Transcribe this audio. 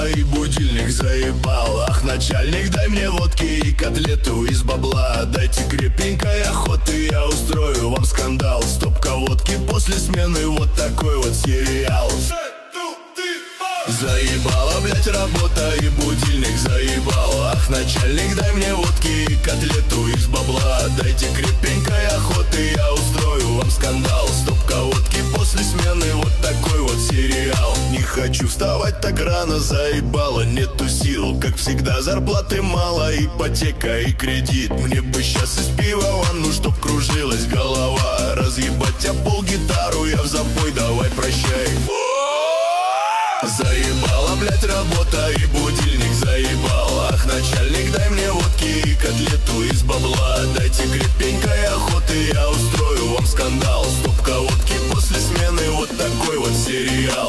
и будильник заебал. Ах, начальник, дай мне водки и котлету из бабла. Дайте крепенькой охоты, я устрою вам скандал. Стопка водки после смены, вот такой вот сериал. Заебала, блять, работа и будильник заебал. Ах, начальник, дай мне водки и котлету из бабла. Дайте крепенькой охоты, я устрою вам скандал. Стопка водки после смены, вот такой вот сериал. Не хочу вставать так рано, заебало, нету сил. Как всегда, зарплаты мало, ипотека и кредит. Мне бы сейчас из пива ванну, чтоб кружилась голова. Разъебать а пол гитару, я в запой, давай прощай. Заебала, блять, работа и будильник заебал. Ах, начальник, дай мне водки и котлету из бабла. Дайте крепенькой охоты, я устрою вам скандал. Стопка водки после смены, вот такой вот сериал.